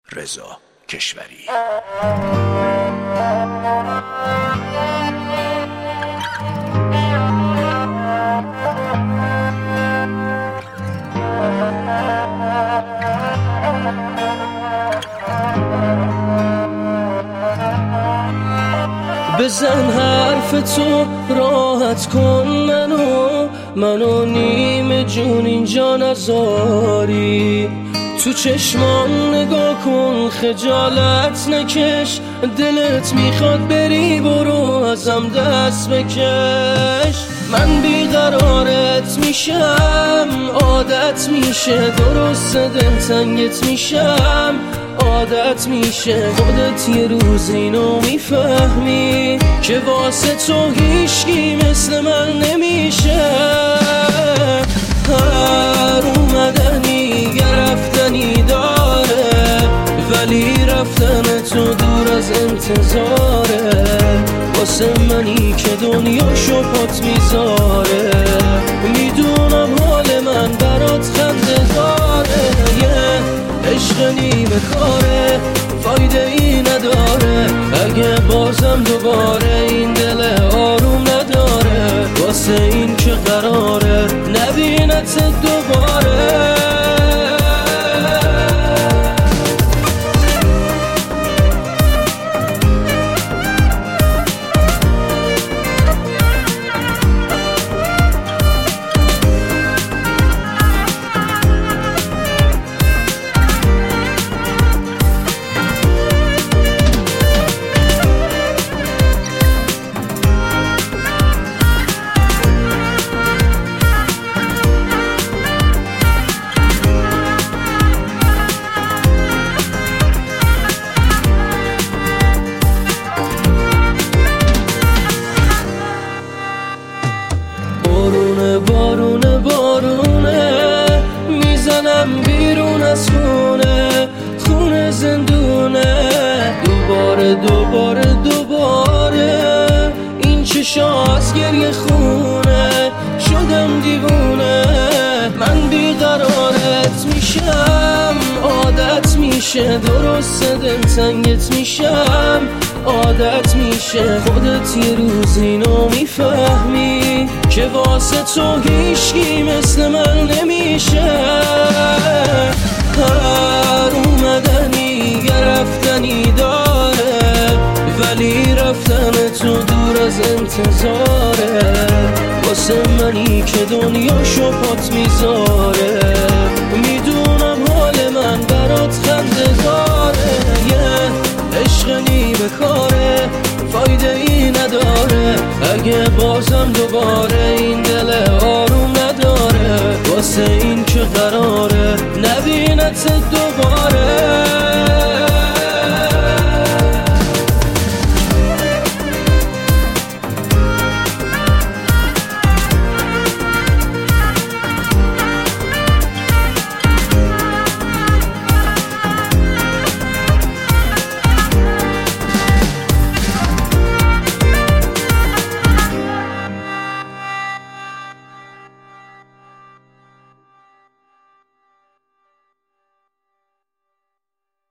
رضا کشوری. بزن حرف تو راحت کن منو نیم جون اینجا نذاری، تو چشمان نگاه کن خجالت نکش، دلت میخواد بری برو ازم دست بکش. من بیقرارت میشم عادت میشه، درست دلتنگت میشم عادت میشه، خودت یه روز اینو میفهمی که واسه تو هیچکی مثل من نمیشه. هر اومدنی رفتنی داره، ولی رفتن تو دور از انتظاره، واسه منی که دنیاشو پات میذاره. میدونم حال من برات خنده داره، عشق نیمه کاره فایده ای نداره، اگه بازم دوباره این دل آروم نداره، واسه این که قراره نبینت دوباره. بارونه میزنم بیرون از خونه زندونه، دوباره این چشا از گریه خونه شدم دیوونه. من بیقرارت میشم عادت میشه، درست دلتنگت میشم عادت میشه، خودت یه روز اینو میفهمی که واسه تو هیچکی مثل من نمیشه. هر اومدنی رفتنی داره، ولی رفتن تو دور از انتظاره، واسه منی که دنیاشو پات میذاره. میدونم حال من برات خنده داره، عشق نیمه کاره فایده ای نداره، اگه بازم دوباره این دل آروم نداره، واسه این که قراره نبینت دوباره.